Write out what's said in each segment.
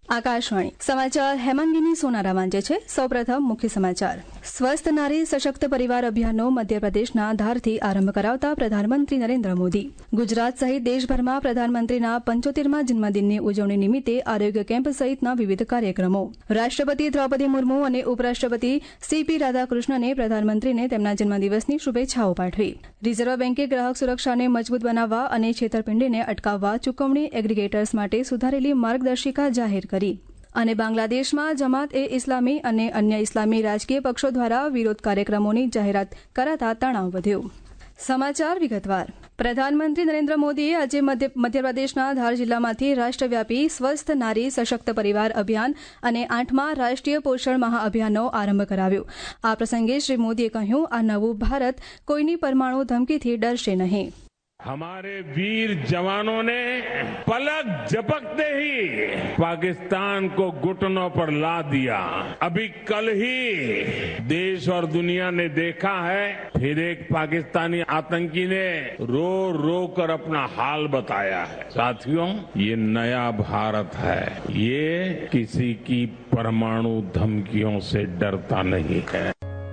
આકાશવાણી સમાચાર હેમાંગીની સોનારા વાંચે છે। સૌપ્રથમ મુખ્ય સમાચાર। સ્વસ્થ નારી સશક્ત પરિવાર અભિયાનનો મધ્યપ્રદેશના ધારથી આરંભ કરાવતા પ્રધાનમંત્રી નરેન્દ્ર મોદી। ગુજરાત સહિત દેશભરમાં પ્રધાનમંત્રીના 75મા જન્મદિનની ઉજવણી નિમિત્તે આરોગ્ય કેમ્પ સહિતના વિવિધ કાર્યક્રમો। રાષ્ટ્રપતિ દ્રૌપદી મુર્મુ અને ઉપરાષ્ટ્રપતિ સીપી રાધાકૃષ્ણને પ્રધાનમંત્રીને તેમના જન્મદિવસની શુભેચ્છાઓ પાઠવી। રિઝર્વ બેન્કે ગ્રાહક સુરક્ષાને મજબૂત બનાવવા અને છેતરપિંડીને અટકાવવા ચૂકવણી એગ્રીગેટર્સ માટે સુધારેલી માર્ગદર્શિકા જાહેર કરી। અને બાંગ્લાદેશમાં જમાત એ ઇસ્લામી અને અન્ય ઇસ્લામી રાજકીય પક્ષો દ્વારા વિરોધ કાર્યક્રમોની જાહેરાત કરાતા તણાવ વધ્યો। સમાચાર વિગતવાર। પ્રધાનમંત્રી નરેન્દ્ર મોદીએ આજે મધ્યપ્રદેશના ધાર જિલ્લામાંથી રાષ્ટ્રવ્યાપી સ્વસ્થ નારી સશક્ત પરિવાર અભિયાન અને 8મા રાષ્ટ્રીય પોષણ મહાઅભિયાનનો આરંભ કરાવ્યો। આ પ્રસંગે શ્રી મોદીએ કહ્યું, આ નવું ભારત કોઈની પરમાણુ ધમકીથી ડરશે નહીં। हमारे वीर जवानों ने पलक झपकते ही पाकिस्तान को घुटनों पर ला दिया। अभी कल ही देश और दुनिया ने देखा है, फिर एक पाकिस्तानी आतंकी ने रो रो कर अपना हाल बताया है। साथियों, ये नया भारत है, ये किसी की परमाणु धमकियों से डरता नहीं है।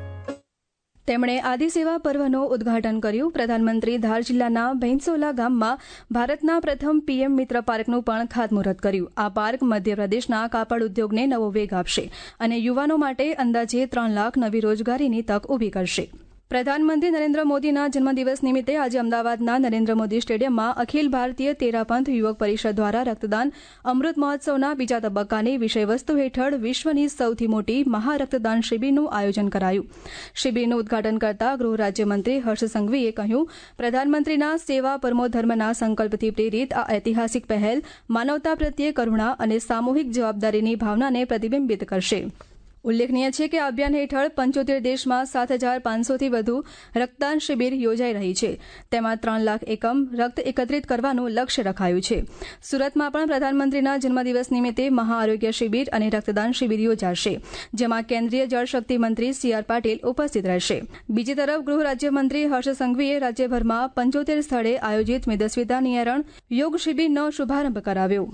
તેમણે આદિસેવા પર્વનું ઉદ્ઘાટન કર્યું। પ્રધાનમંત્રી ધાર જિલ્લાના ભૈંસોલા ગામમાં ભારતના પ્રથમ પીએમ મિત્ર પાર્કનું પણ ખાતમુહૂર્ત કર્યું। આ પાર્ક મધ્યપ્રદેશના કાપડ ઉદ્યોગને નવો વેગ આપશે અને યુવાનો માટે અંદાજે 3 લાખ નવી રોજગારીની તક ઊભી કરશે। પ્રધાનમંત્રી નરેન્દ્ર મોદીના જન્મદિવસ નિમિત્તે આજે અમદાવાદના નરેન્દ્ર મોદી સ્ટેડિયમમાં અખિલ ભારતીય તેરાપંથ યુવક પરિષદ દ્વારા રક્તદાન અમૃત મહોત્સવના બીજા તબક્કાની વિષયવસ્તુ હેઠળ વિશ્વની સૌથી મોટી મહારક્તદાન શિબિરનું આયોજન કરાયું। શિબિરનું ઉદ્ઘાટન કરતા ગૃહ રાજ્યમંત્રી હર્ષ સંઘવીએ કહ્યું, પ્રધાનમંત્રીના સેવા પરમો ધર્મના સંકલ્પથી પ્રેરિત આ ઐતિહાસિક પહેલ માનવતા પ્રત્યે કરુણા અને સામૂહિક જવાબદારીની ભાવનાને પ્રતિબિંબિત કરશે। ઉલ્લેખનીય છે કે આ અભિયાન હેઠળ 75 દેશમાં 7,500થી વધુ રક્તદાન શિબિર યોજાઈ રહી છે। તેમાં 3 લાખ એકમ રક્ત એકત્રિત કરવાનું લક્ષ્ય રખાયું છે। સુરતમાં પણ પ્રધાનમંત્રીના જન્મદિવસ નિમિત્તે મહાઆરોગ્ય શિબિર અને રક્તદાન શિબિર યોજાશે, જેમાં કેન્દ્રીય જળશક્તિ મંત્રી CR પાટીલ ઉપસ્થિત રહેશે। બીજી તરફ ગૃહ રાજ્યમંત્રી હર્ષ સંઘવીએ રાજ્યભરમાં 75 સ્થળે આયોજિત મેદસ્વીતા નિવારણ યોગ શિબિરનો શુભારંભ કરાવ્યો।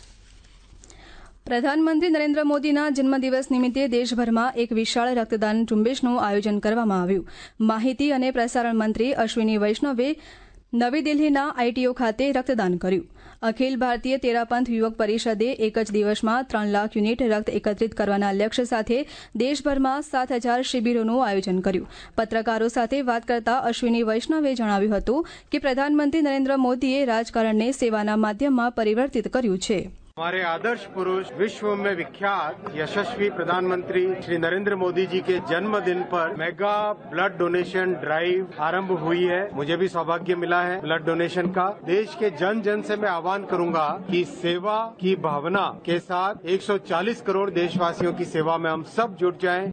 પ્રધાનમંત્રી નરેન્દ્ર મોદીના જન્મદિવસ નિમિત્તે દેશભરમાં એક વિશાળ રક્તદાન ઝુંબેશનું આયોજન કરવામાં આવ્યું। માહિતી અને પ્રસારણ મંત્રી અશ્વિની વૈષ્ણવે નવી દિલ્હીના ITO ખાતે રક્તદાન કર્યું। અખિલ ભારતીય તેરાપંથ યુવક પરિષદે એક જ દિવસમાં 3 લાખ યુનિટ રક્ત એકત્રિત કરવાના લક્ષ્ય સાથે દેશભરમાં 7,000 શિબિરોનું આયોજન કર્યું। પત્રકારો સાથે વાત કરતા અશ્વિની વૈષ્ણવે જણાવ્યું હતું કે પ્રધાનમંત્રી नरेंद्र मोदीए રાજકારણને સેવાના માધ્યમમાં પરિવર્તિત કર્યું છે। हमारे आदर्श पुरुष, विश्व में विख्यात यशस्वी प्रधानमंत्री श्री नरेंद्र मोदी जी के जन्मदिन पर मेगा ब्लड डोनेशन ड्राइव आरंभ हुई है। मुझे भी सौभाग्य मिला है ब्लड डोनेशन का। देश के जन जन से मैं आह्वान करूंगा कि सेवा की भावना के साथ 140 करोड़ देशवासियों की सेवा में हम सब जुट जाएं।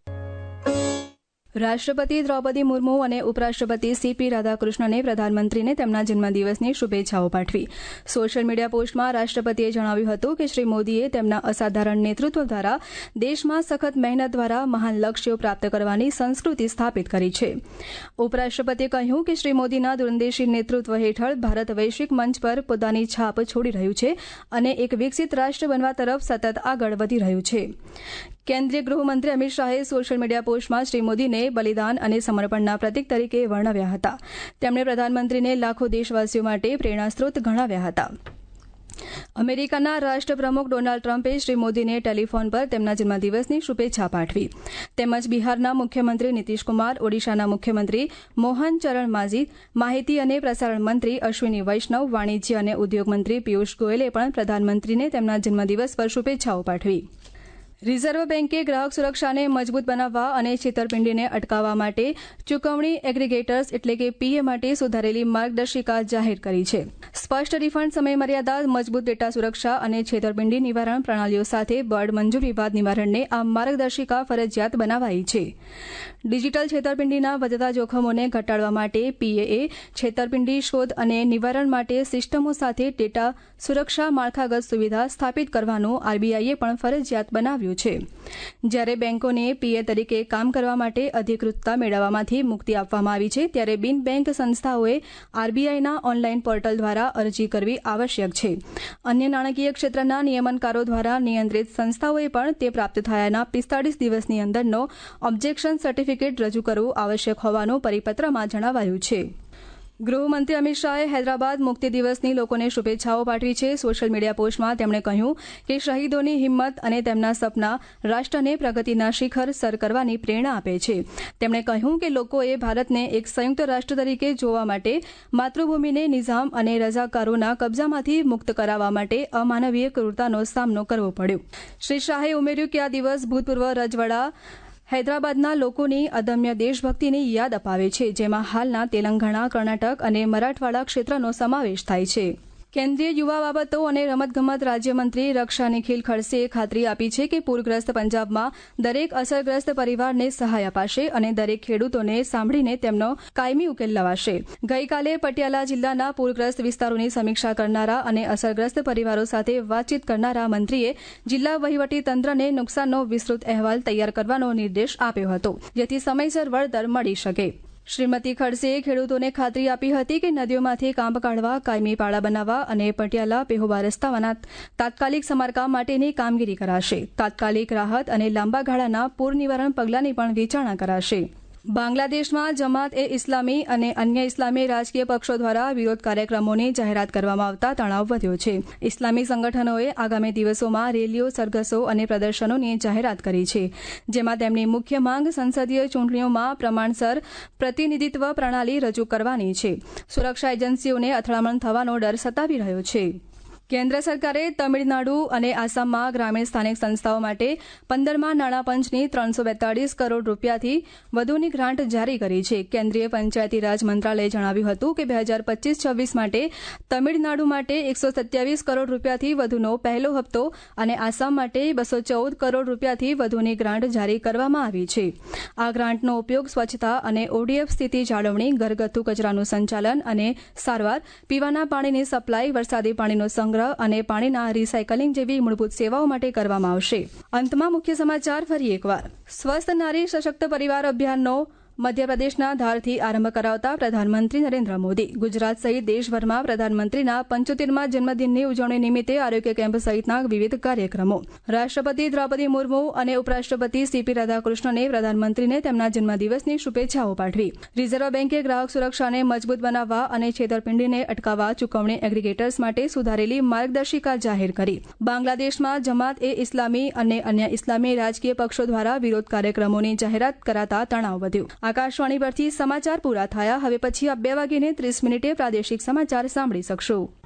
રાષ્ટ્રપતિ દ્રૌપદી મુર્મુ અને ઉપરાષ્ટ્રપતિ સીપી રાધાકૃષ્ણને પ્રધાનમંત્રીને તેમના જન્મદિવસની શુભેચ્છાઓ પાઠવી। સોશિયલ મીડિયા પોસ્ટમાં રાષ્ટ્રપતિએ જણાવ્યું હતું કે શ્રી મોદીએ તેમના અસાધારણ નેતૃત્વ દ્વારા દેશમાં સખત મહેનત દ્વારા મહાન લક્ષ્યો પ્રાપ્ત કરવાની સંસ્કૃતિ સ્થાપિત કરી છે। ઉપરાષ્ટ્રપતિએ કહ્યું કે શ્રી મોદીના દૂરંદેશી નેતૃત્વ હેઠળ ભારત વૈશ્વિક મંચ પર પોતાની છાપ છોડી રહ્યું છે અને એક વિકસિત રાષ્ટ્ર બનવા તરફ સતત આગળ વધી રહ્યું છે। કેન્દ્રીય ગૃહમંત્રી અમિત શાહે સોશિયલ મીડિયા પોસ્ટમાં શ્રી મોદીને બલિદાન અને સમર્પણના પ્રતીક તરીકે વર્ણવ્યા હતા। તેમણે પ્રધાનમંત્રીને લાખો દેશવાસીઓ માટે પ્રેરણાસ્ત્રોત ગણાવ્યા હતા। અમેરિકાના રાષ્ટ્રપ્રમુખ ડોનાલ્ડ ટ્રમ્પે શ્રી મોદીને ટેલિફોન પર તેમના જન્મદિવસની શુભેચ્છા પાઠવી। તેમજ બિહારના મુખ્યમંત્રી નીતિશ કુમાર, ઓડિશાના મુખ્યમંત્રી મોહન ચરણ માઝી, માહિતી અને પ્રસારણ મંત્રી અશ્વિની વૈષ્ણવ, વાણિજ્ય અને ઉદ્યોગ મંત્રી પિયુષ ગોયલે પણ પ્રધાનમંત્રીને તેમના જન્મદિવસ પર શુભેચ્છાઓ પાઠવી। રિઝર્વ બેન્કે ગ્રાહક સુરક્ષાને મજબૂત બનાવવા અને છેતરપિંડીને અટકાવવા માટે ચૂકવણી એગ્રીગેટર્સ એટલે કે PA માટે સુધારેલી માર્ગદર્શિકા જાહેર કરી છે। સ્પષ્ટ રિફંડ સમયમર્યાદા, મજબૂત ડેટા સુરક્ષા અને છેતરપિંડી નિવારણ પ્રણાલીઓ સાથે બોર્ડ મંજૂર વિવાદ નિવારણને આ માર્ગદર્શિકા ફરજિયાત બનાવાઈ છે। ડિજિટલ છેતરપિંડીના વધતા જોખમોને ઘટાડવા માટે PAએ છેતરપિંડી શોધ અને નિવારણ માટે સિસ્ટમો સાથે ડેટા સુરક્ષા માળખાગત સુવિધા સ્થાપિત કરવાનું RBIએ પણ ફરજિયાત બનાવ્યું કર્યું છે. જ્યારે બેંકોને પીએ તરીકે કામ કરવા માટે અધિકૃતતા મેળવવામાંથી મુક્તિ આપવામાં આવી છે, ત્યારે બિન બેંક સંસ્થાઓએ આરબીઆઈના ઓનલાઈન પોર્ટલ દ્વારા અરજી કરવી આવશ્યક છે. અન્ય નાણાકીય ક્ષેત્રના નિયમનકારો દ્વારા નિયંત્રિત સંસ્થાઓએ પણ તે પ્રાપ્ત થયાના 45 દિવસની અંદરનો ઓબ્જેક્શન સર્ટિફિકેટ રજૂ કરવું આવશ્યક હોવાનું પરિપત્રમાં જણાવાયું છે. ગૃહમંત્રી અમિત શાહે હૈદરાબાદ મુક્તિ દિવસની લોકોને શુભેચ્છાઓ પાઠવી છે. સોશિયલ મીડિયા પોસ્ટમાં તેમણે કહ્યું કે શહીદોની હિંમત અને તેમના સપના રાષ્ટ્રને પ્રગતિના શિખર સર કરવાની પ્રેરણા આપે છે. તેમણે કહ્યું કે લોકોએ ભારતને એક સંયુક્ત રાષ્ટ્ર તરીકે જોવા માટે માતૃભૂમિને નિઝામ અને રઝાકારોના કબજામાંથી મુક્ત કરાવવા માટે અમાનવીય ક્રૂરતાનો સામનો કરવો પડ્યો. શ્રી શાહે ઉમેર્યું કે આ દિવસ ભૂતપૂર્વ રજવાડા હૈદરાબાદના લોકોની અદમ્ય દેશભક્તિની યાદ અપાવે છે, જેમાં હાલના તેલંગાણા, કર્ણાટક અને મરાઠવાડા ક્ષેત્રનો સમાવેશ થાય છે. કેન્દ્રીય યુવા બાબતો અને રમતગમત રાજ્યમંત્રી રક્ષા નિખિલ ખડસેએ ખાતરી આપી છે કે પૂરગ્રસ્ત પંજાબમાં દરેક અસરગ્રસ્ત પરિવારને સહાય અપાશે અને દરેક ખેડૂતોને સાંભળીને તેમનો કાયમી ઉકેલ લવાશે. ગઈકાલે પટિયાલા જિલ્લાના પૂરગ્રસ્ત વિસ્તારોની સમીક્ષા કરનારા અને અસરગ્રસ્ત પરિવારો સાથે વાતચીત કરનારા મંત્રીએ જિલ્લા વહીવટીતંત્રને નુકસાનનો વિસ્તૃત અહેવાલ તૈયાર કરવાનો નિર્દેશ આપ્યો હતો, જેથી સમયસર વળતર મળી શકે. શ્રીમતી ખડસેએ ખેડૂતોને ખાતરી આપી હતી કે નદીઓમાંથી કાંપ કાઢવા, કાયમી પાળા બનાવવા અને પટિયાલા પેહોબા રસ્તાઓના તાત્કાલિક સમારકામ માટેની કામગીરી કરાશે. તાત્કાલિક રાહત અને લાંબા ગાળાના પૂર નિવારણ પગલાંની પણ વિચારણા કરાશે. બાંગ્લાદેશમાં જમાત એ ઇસ્લામી અને અન્ય ઇસ્લામી રાજકીય પક્ષો દ્વારા વિરોધ કાર્યક્રમોની જાહેરાત કરવામાં આવતા તણાવ વધ્યો છે. ઇસ્લામિક સંગઠનોએ આગામી દિવસોમાં રેલીઓ, સરઘસો અને પ્રદર્શનોની જાહેરાત કરી છે, જેમાં તેમની મુખ્ય માંગ સંસદીય ચૂંટણીઓમાં પ્રમાણસર પ્રતિનિધિત્વ પ્રણાલી રજૂ કરવાની છે. સુરક્ષા એજન્સીઓને અથડામણ થવાનો ડર સતાવી રહ્યો છે. કેન્દ્ર સરકારે તમિળનાડુ અને આસામમાં ગ્રામીણ સ્થાનિક સંસ્થાઓ માટે 15મા નાણાં પંચની 342 કરોડ રૂપિયાથી વધુની ગ્રાન્ટ જારી કરી છે. કેન્દ્રીય પંચાયતી રાજ મંત્રાલયે જણાવ્યું હતું કે 2025-26 માટે તમિળનાડુ માટે 127 કરોડ રૂપિયાથી વધુનો પહેલો હપ્તો અને આસામ માટે 214 કરોડ રૂપિયાથી વધુની ગ્રાન્ટ જારી કરવામાં આવી છે. આ ગ્રાન્ટનો ઉપયોગ સ્વચ્છતા અને ઓડીએફ સ્થિતિ જાળવણી, ઘરગથ્થુ કચરાનું સંચાલન અને સારવાર, પીવાના પાણીની સપ્લાય, વરસાદી પાણીનો સંગ્રહ અને પાણીના રિસાયકલિંગ જેવી મૂળભૂત સેવાઓ માટે કરવામાં આવશે. અંતમાં મુખ્ય સમાચાર ફરી એકવાર. સ્વસ્થ નારી સશક્ત પરિવાર અભિયાનનો મધ્યપ્રદેશના ધારથી આરંભ કરાવતા પ્રધાનમંત્રી નરેન્દ્ર મોદી. ગુજરાત સહિત દેશભરમાં પ્રધાનમંત્રીના 75મા જન્મદિનની ઉજવણી નિમિત્તે આરોગ્ય કેમ્પ સહિતના વિવિધ કાર્યક્રમો. રાષ્ટ્રપતિ દ્રૌપદી મુર્મુ અને ઉપરાષ્ટ્રપતિ સીપી રાધાકૃષ્ણને પ્રધાનમંત્રીને તેમના જન્મદિવસની શુભેચ્છાઓ પાઠવી. રિઝર્વ બેન્કે ગ્રાહક સુરક્ષાને મજબૂત બનાવવા અને છેતરપિંડીને અટકાવવા ચૂકવણી એગ્રીગેટર્સ માટે સુધારેલી માર્ગદર્શિકા જાહેર કરી. બાંગ્લાદેશમાં જમાત એ ઇસ્લામી અને અન્ય ઇસ્લામી રાજકીય પક્ષો દ્વારા વિરોધ કાર્યક્રમોની જાહેરાત કરાતા તણાવ વધ્યો. આકાશવાણી પરથી સમાચાર પૂરા થયા. હવે પછી 2:30 પ્રાદેશિક સમાચાર સાંભળી શકશો.